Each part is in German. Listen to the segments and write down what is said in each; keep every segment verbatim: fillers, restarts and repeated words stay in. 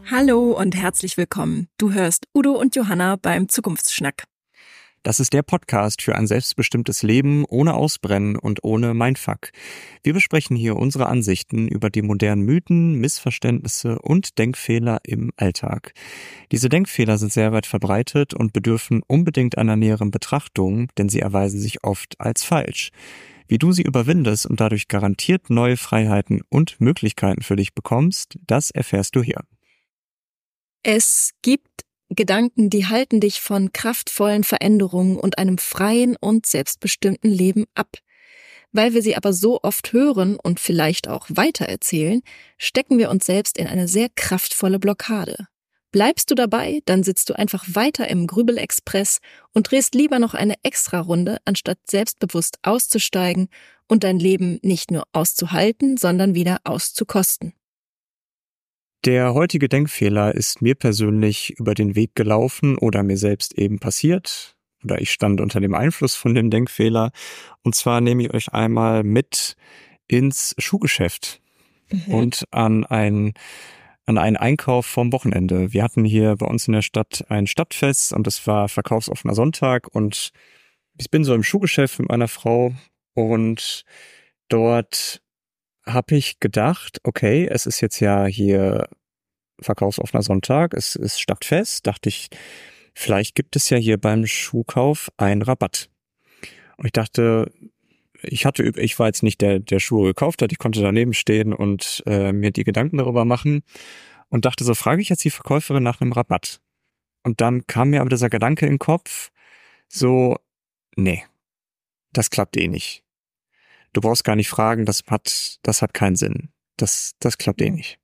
Hallo und herzlich willkommen. Du hörst Udo und Johanna beim Zukunftsschnack. Das ist der Podcast für ein selbstbestimmtes Leben ohne Ausbrennen und ohne Mindfuck. Wir besprechen hier unsere Ansichten über die modernen Mythen, Missverständnisse und Denkfehler im Alltag. Diese Denkfehler sind sehr weit verbreitet und bedürfen unbedingt einer näheren Betrachtung, denn sie erweisen sich oft als falsch. Wie du sie überwindest und dadurch garantiert neue Freiheiten und Möglichkeiten für dich bekommst, das erfährst du hier. Es gibt Gedanken, die halten dich von kraftvollen Veränderungen und einem freien und selbstbestimmten Leben ab. Weil wir sie aber so oft hören und vielleicht auch weitererzählen, stecken wir uns selbst in eine sehr kraftvolle Blockade. Bleibst du dabei, dann sitzt du einfach weiter im Grübelexpress und drehst lieber noch eine Extrarunde, anstatt selbstbewusst auszusteigen und dein Leben nicht nur auszuhalten, sondern wieder auszukosten. Der heutige Denkfehler ist mir persönlich über den Weg gelaufen oder mir selbst eben passiert. Oder ich stand unter dem Einfluss von dem Denkfehler. Und zwar nehme ich euch einmal mit ins Schuhgeschäft mhm. und an ein an einen Einkauf vom Wochenende. Wir hatten hier bei uns in der Stadt ein Stadtfest und es war verkaufsoffener Sonntag und ich bin so im Schuhgeschäft mit meiner Frau und dort habe ich gedacht, okay, es ist jetzt ja hier verkaufsoffener Sonntag, es ist Stadtfest, dachte ich, vielleicht gibt es ja hier beim Schuhkauf einen Rabatt. Und ich dachte, ich hatte, ich war jetzt nicht der, der Schuhe gekauft hat, ich konnte daneben stehen und äh, mir die Gedanken darüber machen und dachte, so frage ich jetzt die Verkäuferin nach einem Rabatt. Und dann kam mir aber dieser Gedanke in den Kopf, so, nee, das klappt eh nicht. Du brauchst gar nicht fragen, das hat, das hat keinen Sinn. Das, das klappt eh nicht.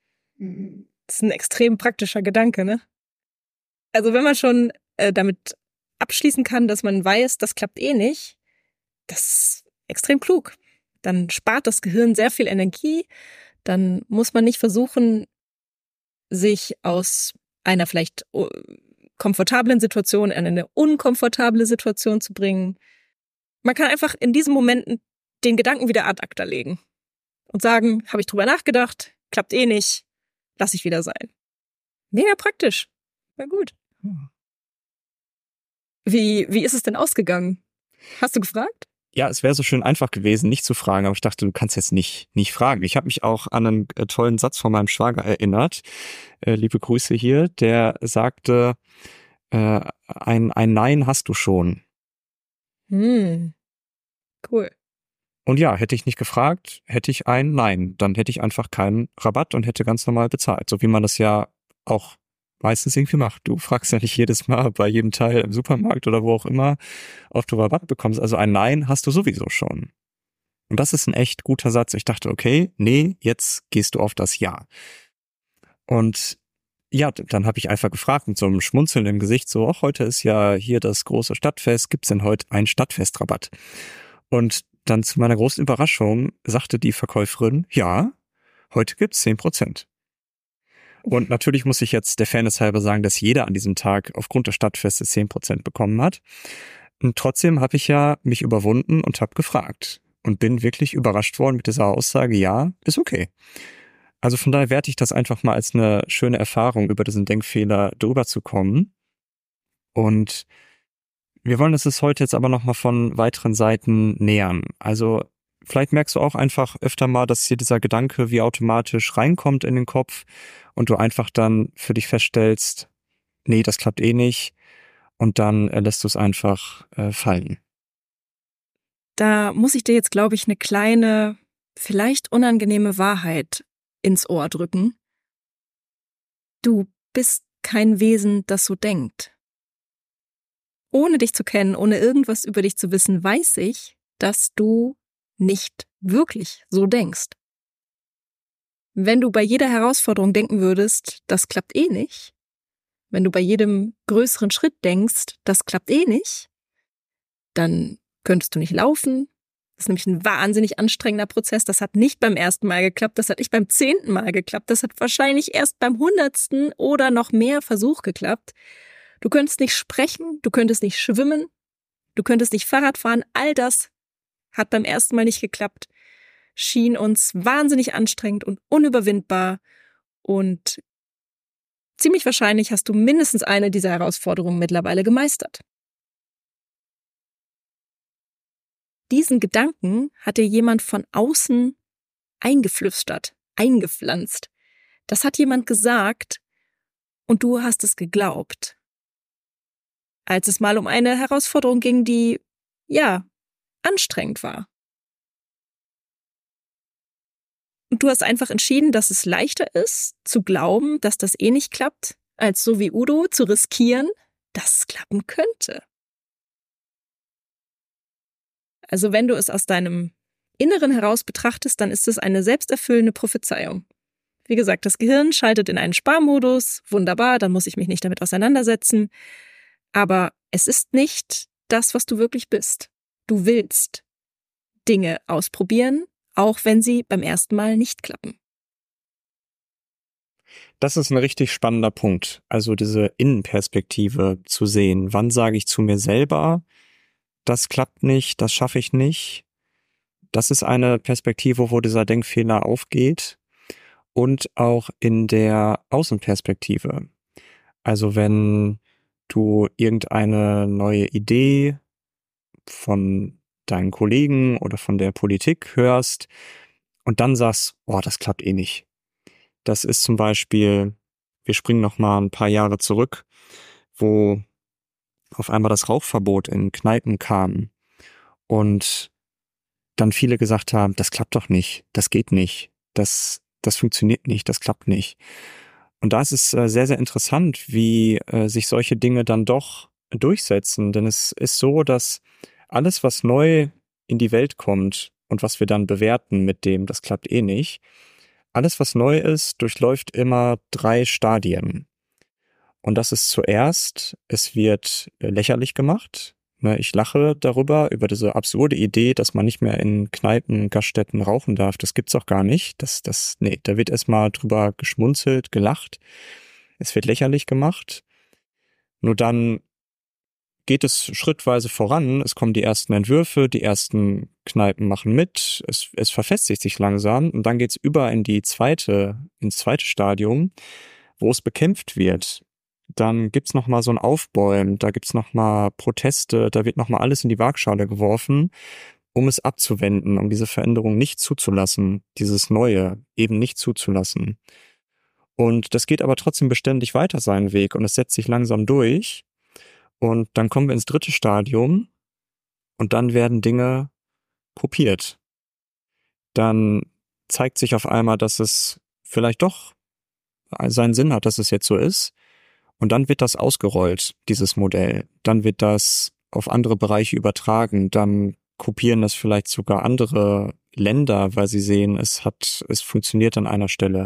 Das ist ein extrem praktischer Gedanke, ne? Also wenn man schon äh, damit abschließen kann, dass man weiß, das klappt eh nicht, das ist extrem klug. Dann spart das Gehirn sehr viel Energie. Dann muss man nicht versuchen, sich aus einer vielleicht komfortablen Situation in eine unkomfortable Situation zu bringen. Man kann einfach in diesen Momenten den Gedanken wieder ad acta legen und sagen, habe ich drüber nachgedacht, klappt eh nicht, lass ich wieder sein. Mega praktisch. Na gut. Wie, wie ist es denn ausgegangen? Hast du gefragt? Ja, es wäre so schön einfach gewesen, nicht zu fragen, aber ich dachte, du kannst jetzt nicht nicht fragen. Ich habe mich auch an einen äh, tollen Satz von meinem Schwager erinnert. Äh, liebe Grüße hier. Der sagte, äh, ein, ein Nein hast du schon. Hm. Cool. Und ja, hätte ich nicht gefragt, hätte ich ein Nein. Dann hätte ich einfach keinen Rabatt und hätte ganz normal bezahlt. So wie man das ja auch meistens irgendwie macht. Du fragst ja nicht jedes Mal bei jedem Teil im Supermarkt oder wo auch immer, ob du Rabatt bekommst. Also ein Nein hast du sowieso schon. Und das ist ein echt guter Satz. Ich dachte, okay, nee, jetzt gehst du auf das Ja. Und ja, dann habe ich einfach gefragt mit so einem Schmunzeln im Gesicht, so, ach, heute ist ja hier das große Stadtfest, gibt's denn heute einen Stadtfestrabatt? Und dann zu meiner großen Überraschung sagte die Verkäuferin, ja, heute gibt's zehn Prozent. Und natürlich muss ich jetzt der Fairness halber sagen, dass jeder an diesem Tag aufgrund des Stadtfestes zehn Prozent bekommen hat. Und trotzdem habe ich ja mich überwunden und habe gefragt und bin wirklich überrascht worden mit dieser Aussage, ja, ist okay. Also von daher werte ich das einfach mal als eine schöne Erfahrung, über diesen Denkfehler drüber zu kommen. Und wir wollen es heute jetzt aber nochmal von weiteren Seiten nähern. Also vielleicht merkst du auch einfach öfter mal, dass hier dieser Gedanke wie automatisch reinkommt in den Kopf und du einfach dann für dich feststellst, nee, das klappt eh nicht und dann äh, lässt du es einfach äh, fallen. Da muss ich dir jetzt, glaube ich, eine kleine, vielleicht unangenehme Wahrheit ins Ohr drücken. Du bist kein Wesen, das so denkt. Ohne dich zu kennen, ohne irgendwas über dich zu wissen, weiß ich, dass du nicht wirklich so denkst. Wenn du bei jeder Herausforderung denken würdest, das klappt eh nicht, wenn du bei jedem größeren Schritt denkst, das klappt eh nicht, dann könntest du nicht laufen. Das ist nämlich ein wahnsinnig anstrengender Prozess. Das hat nicht beim ersten Mal geklappt, das hat nicht beim zehnten Mal geklappt, das hat wahrscheinlich erst beim hundertsten oder noch mehr Versuch geklappt. Du könntest nicht sprechen, du könntest nicht schwimmen, du könntest nicht Fahrrad fahren. All das hat beim ersten Mal nicht geklappt, schien uns wahnsinnig anstrengend und unüberwindbar. Und ziemlich wahrscheinlich hast du mindestens eine dieser Herausforderungen mittlerweile gemeistert. Diesen Gedanken hat dir jemand von außen eingeflüstert, eingepflanzt. Das hat jemand gesagt und du hast es geglaubt. Als es mal um eine Herausforderung ging, die, ja, anstrengend war. Und du hast einfach entschieden, dass es leichter ist, zu glauben, dass das eh nicht klappt, als so wie Udo zu riskieren, dass es klappen könnte. Also wenn du es aus deinem Inneren heraus betrachtest, dann ist es eine selbsterfüllende Prophezeiung. Wie gesagt, das Gehirn schaltet in einen Sparmodus, wunderbar, dann muss ich mich nicht damit auseinandersetzen. Aber es ist nicht das, was du wirklich bist. Du willst Dinge ausprobieren, auch wenn sie beim ersten Mal nicht klappen. Das ist ein richtig spannender Punkt. Also diese Innenperspektive zu sehen. Wann sage ich zu mir selber, das klappt nicht, das schaffe ich nicht. Das ist eine Perspektive, wo dieser Denkfehler aufgeht. Und auch in der Außenperspektive. Also wenn du irgendeine neue Idee von deinen Kollegen oder von der Politik hörst und dann sagst, oh, das klappt eh nicht. Das ist zum Beispiel, wir springen noch mal ein paar Jahre zurück, wo auf einmal das Rauchverbot in Kneipen kam und dann viele gesagt haben, das klappt doch nicht, das geht nicht, das, das funktioniert nicht, das klappt nicht. Und da ist es äh, sehr, sehr interessant, wie äh, sich solche Dinge dann doch durchsetzen. Denn es ist so, dass alles, was neu in die Welt kommt und was wir dann bewerten mit dem, das klappt eh nicht, alles, was neu ist, durchläuft immer drei Stadien. Und das ist zuerst, es wird äh, lächerlich gemacht. Ne, ich lache darüber, über diese absurde Idee, dass man nicht mehr in Kneipen, Gaststätten rauchen darf. Das gibt's auch gar nicht. Das, das, nee, da wird erstmal drüber geschmunzelt, gelacht. Es wird lächerlich gemacht. Nur dann geht es schrittweise voran. Es kommen die ersten Entwürfe, die ersten Kneipen machen mit. Es, es verfestigt sich langsam und dann geht's über in die zweite, ins zweite Stadium, wo es bekämpft wird. Dann gibt's noch mal so ein Aufbäumen, da gibt's noch mal Proteste, da wird noch mal alles in die Waagschale geworfen, um es abzuwenden, um diese Veränderung nicht zuzulassen, dieses Neue eben nicht zuzulassen. Und das geht aber trotzdem beständig weiter seinen Weg und es setzt sich langsam durch. Und dann kommen wir ins dritte Stadium und dann werden Dinge kopiert. Dann zeigt sich auf einmal, dass es vielleicht doch seinen Sinn hat, dass es jetzt so ist. Und dann wird das ausgerollt, dieses Modell. Dann wird das auf andere Bereiche übertragen. Dann kopieren das vielleicht sogar andere Länder, weil sie sehen, es hat, es funktioniert an einer Stelle.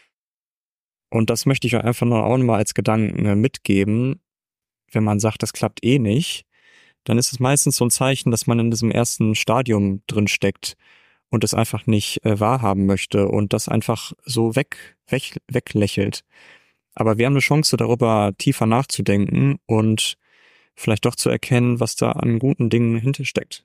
Und das möchte ich euch einfach nur auch mal als Gedanken mitgeben. Wenn man sagt, das klappt eh nicht, dann ist es meistens so ein Zeichen, dass man in diesem ersten Stadium drin steckt und es einfach nicht äh, wahrhaben möchte und das einfach so weg, weg, weglächelt. Aber wir haben eine Chance, darüber tiefer nachzudenken und vielleicht doch zu erkennen, was da an guten Dingen hintersteckt.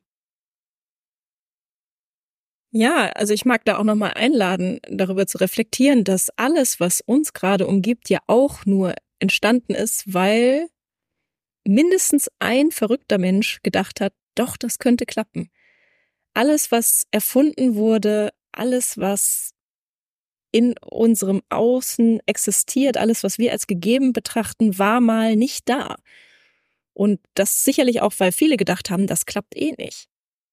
Ja, also ich mag da auch nochmal einladen, darüber zu reflektieren, dass alles, was uns gerade umgibt, ja auch nur entstanden ist, weil mindestens ein verrückter Mensch gedacht hat, doch, das könnte klappen. Alles, was erfunden wurde, alles, was in unserem Außen existiert, alles, was wir als gegeben betrachten, war mal nicht da. Und das sicherlich auch, weil viele gedacht haben, das klappt eh nicht.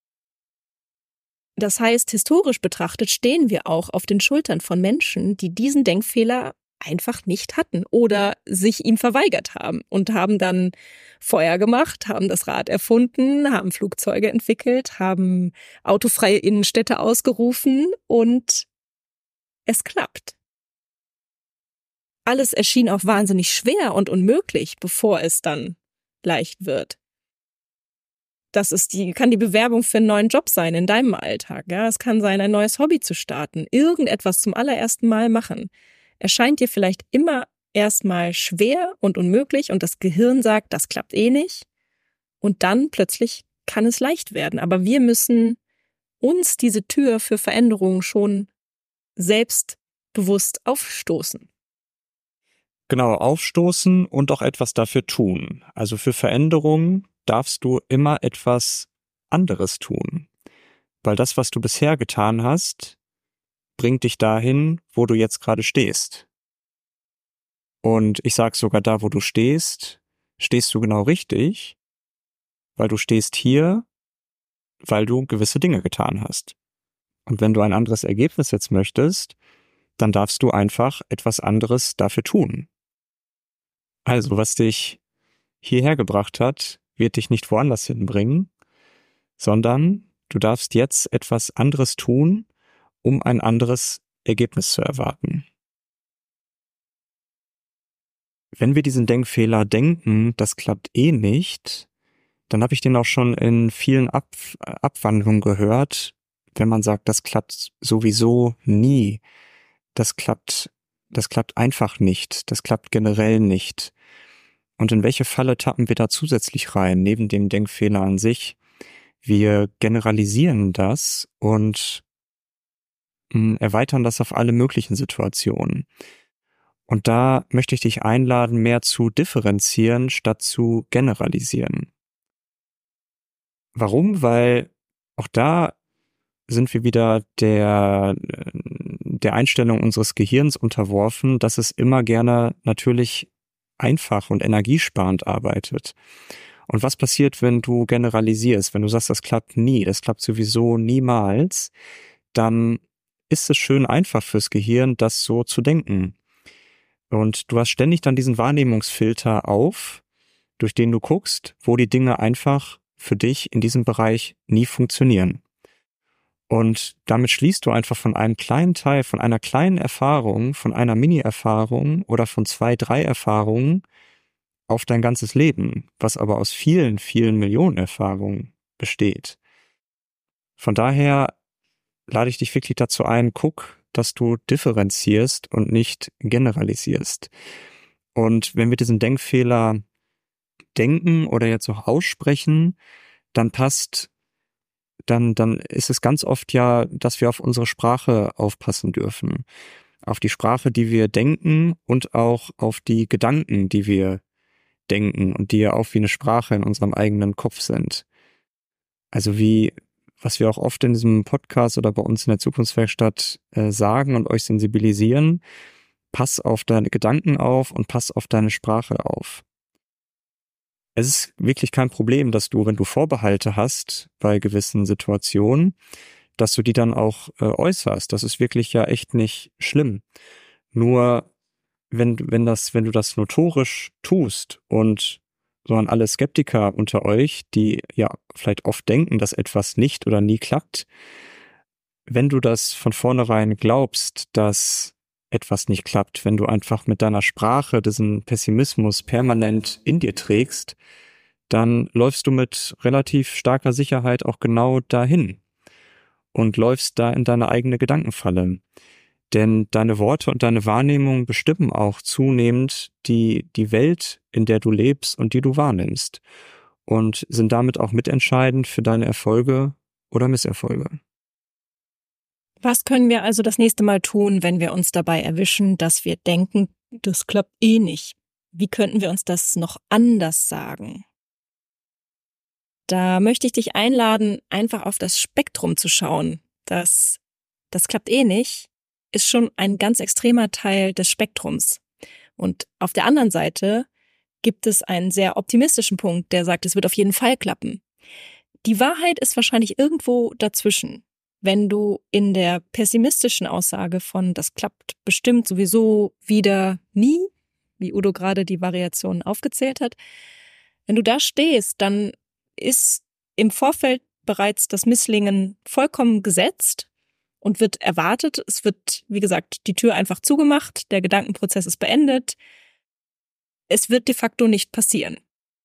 Das heißt, historisch betrachtet stehen wir auch auf den Schultern von Menschen, die diesen Denkfehler einfach nicht hatten oder sich ihm verweigert haben und haben dann Feuer gemacht, haben das Rad erfunden, haben Flugzeuge entwickelt, haben autofreie Innenstädte ausgerufen und es klappt. Alles erschien auch wahnsinnig schwer und unmöglich, bevor es dann leicht wird. Das ist die, kann die Bewerbung für einen neuen Job sein in deinem Alltag. Ja, es kann sein, ein neues Hobby zu starten, irgendetwas zum allerersten Mal machen. Erscheint dir vielleicht immer erstmal schwer und unmöglich und das Gehirn sagt, das klappt eh nicht. Und dann plötzlich kann es leicht werden. Aber wir müssen uns diese Tür für Veränderungen schon selbstbewusst aufstoßen. Genau, aufstoßen und auch etwas dafür tun. Also für Veränderungen darfst du immer etwas anderes tun. Weil das, was du bisher getan hast, bringt dich dahin, wo du jetzt gerade stehst. Und ich sag sogar, da wo du stehst, stehst du genau richtig, weil du stehst hier, weil du gewisse Dinge getan hast. Und wenn du ein anderes Ergebnis jetzt möchtest, dann darfst du einfach etwas anderes dafür tun. Also, was dich hierher gebracht hat, wird dich nicht woanders hinbringen, sondern du darfst jetzt etwas anderes tun, um ein anderes Ergebnis zu erwarten. Wenn wir diesen Denkfehler denken, das klappt eh nicht, dann habe ich den auch schon in vielen Ab- Abwandlungen gehört, wenn man sagt, das klappt sowieso nie, das klappt, das klappt einfach nicht, das klappt generell nicht. Und in welche Falle tappen wir da zusätzlich rein, neben dem Denkfehler an sich? Wir generalisieren das und mh, erweitern das auf alle möglichen Situationen. Und da möchte ich dich einladen, mehr zu differenzieren, statt zu generalisieren. Warum? Weil auch da sind wir wieder der, der Einstellung unseres Gehirns unterworfen, dass es immer gerne natürlich einfach und energiesparend arbeitet. Und was passiert, wenn du generalisierst, wenn du sagst, das klappt nie, das klappt sowieso niemals, dann ist es schön einfach fürs Gehirn, das so zu denken. Und du hast ständig dann diesen Wahrnehmungsfilter auf, durch den du guckst, wo die Dinge einfach für dich in diesem Bereich nie funktionieren. Und damit schließt du einfach von einem kleinen Teil, von einer kleinen Erfahrung, von einer Mini-Erfahrung oder von zwei, drei Erfahrungen auf dein ganzes Leben, was aber aus vielen, vielen Millionen Erfahrungen besteht. Von daher lade ich dich wirklich dazu ein, guck, dass du differenzierst und nicht generalisierst. Und wenn wir diesen Denkfehler denken oder jetzt auch aussprechen, dann passt, dann, dann ist es ganz oft ja, dass wir auf unsere Sprache aufpassen dürfen. Auf die Sprache, die wir denken und auch auf die Gedanken, die wir denken und die ja auch wie eine Sprache in unserem eigenen Kopf sind. Also wie, was wir auch oft in diesem Podcast oder bei uns in der Zukunftswerkstatt äh, sagen und euch sensibilisieren, pass auf deine Gedanken auf und pass auf deine Sprache auf. Es ist wirklich kein Problem, dass du, wenn du Vorbehalte hast bei gewissen Situationen, dass du die dann auch äh, äußerst. Das ist wirklich ja echt nicht schlimm. Nur wenn, wenn das, wenn du das notorisch tust und so an alle Skeptiker unter euch, die ja vielleicht oft denken, dass etwas nicht oder nie klappt, wenn du das von vornherein glaubst, dass etwas nicht klappt, wenn du einfach mit deiner Sprache diesen Pessimismus permanent in dir trägst, dann läufst du mit relativ starker Sicherheit auch genau dahin und läufst da in deine eigene Gedankenfalle. Denn deine Worte und deine Wahrnehmung bestimmen auch zunehmend die, die Welt, in der du lebst und die du wahrnimmst und sind damit auch mitentscheidend für deine Erfolge oder Misserfolge. Was können wir also das nächste Mal tun, wenn wir uns dabei erwischen, dass wir denken, das klappt eh nicht? Wie könnten wir uns das noch anders sagen? Da möchte ich dich einladen, einfach auf das Spektrum zu schauen. Das, das klappt eh nicht, ist schon ein ganz extremer Teil des Spektrums. Und auf der anderen Seite gibt es einen sehr optimistischen Punkt, der sagt, es wird auf jeden Fall klappen. Die Wahrheit ist wahrscheinlich irgendwo dazwischen. Wenn du in der pessimistischen Aussage von das klappt bestimmt sowieso wieder nie, wie Udo gerade die Variationen aufgezählt hat, wenn du da stehst, dann ist im Vorfeld bereits das Misslingen vollkommen gesetzt und wird erwartet. Es wird, wie gesagt, die Tür einfach zugemacht, der Gedankenprozess ist beendet. Es wird de facto nicht passieren.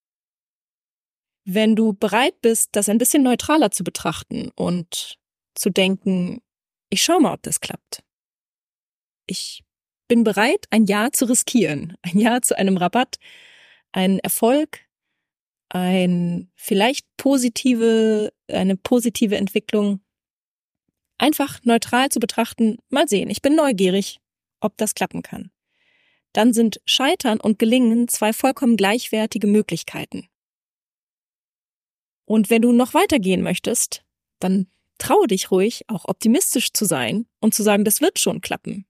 Wenn du bereit bist, das ein bisschen neutraler zu betrachten und zu denken, ich schau mal, ob das klappt. Ich bin bereit, ein Ja zu riskieren, ein Ja zu einem Rabatt, einen Erfolg, ein vielleicht positive, eine positive Entwicklung. Einfach neutral zu betrachten, mal sehen, ich bin neugierig, ob das klappen kann. dann sind Scheitern und Gelingen zwei vollkommen gleichwertige Möglichkeiten. Und wenn du noch weitergehen möchtest, dann traue dich ruhig, auch optimistisch zu sein und zu sagen, das wird schon klappen.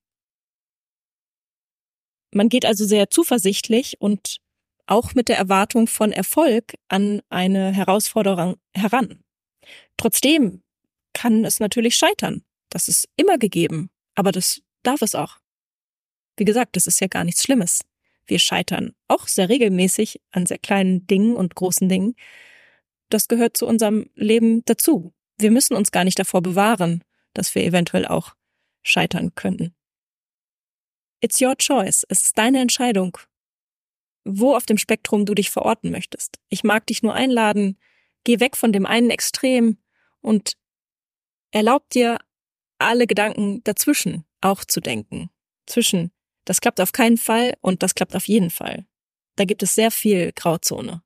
Man geht also sehr zuversichtlich und auch mit der Erwartung von Erfolg an eine Herausforderung heran. Trotzdem kann es natürlich scheitern. Das ist immer gegeben, aber das darf es auch. Wie gesagt, das ist ja gar nichts Schlimmes. Wir scheitern auch sehr regelmäßig an sehr kleinen Dingen und großen Dingen. Das gehört zu unserem Leben dazu. Wir müssen uns gar nicht davor bewahren, dass wir eventuell auch scheitern könnten. It's your choice. Es ist deine Entscheidung, wo auf dem Spektrum du dich verorten möchtest. Ich mag dich nur einladen, geh weg von dem einen Extrem und erlaub dir, alle Gedanken dazwischen auch zu denken. Zwischen, das klappt auf keinen Fall und das klappt auf jeden Fall. Da gibt es sehr viel Grauzone.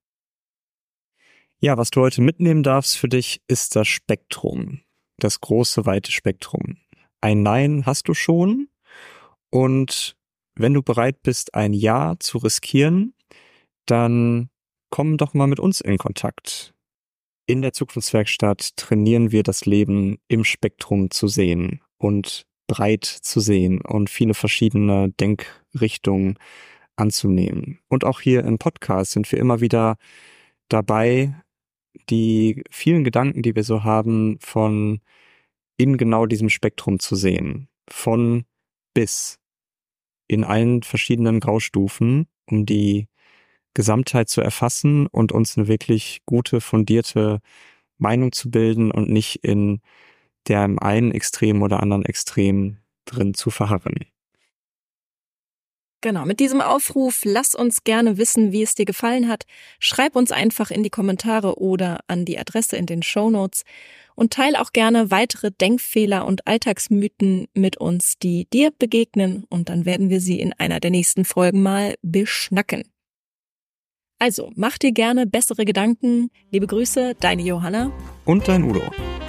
Ja, was du heute mitnehmen darfst für dich, ist das Spektrum. Das große, weite Spektrum. Ein Nein hast du schon. Und wenn du bereit bist, ein Ja zu riskieren, dann komm doch mal mit uns in Kontakt. In der Zukunftswerkstatt trainieren wir das Leben im Spektrum zu sehen und breit zu sehen und viele verschiedene Denkrichtungen anzunehmen. Und auch hier im Podcast sind wir immer wieder dabei, die vielen Gedanken, die wir so haben, von in genau diesem Spektrum zu sehen. Von bis. In allen verschiedenen Graustufen, um die Gesamtheit zu erfassen und uns eine wirklich gute, fundierte Meinung zu bilden und nicht in dem einen Extrem oder anderen Extrem drin zu verharren. Genau, mit diesem Aufruf, lass uns gerne wissen, wie es dir gefallen hat. Schreib uns einfach in die Kommentare oder an die Adresse in den Shownotes und teil auch gerne weitere Denkfehler und Alltagsmythen mit uns, die dir begegnen, und dann werden wir sie in einer der nächsten Folgen mal beschnacken. Also, mach dir gerne bessere Gedanken. Liebe Grüße, deine Johanna und dein Udo.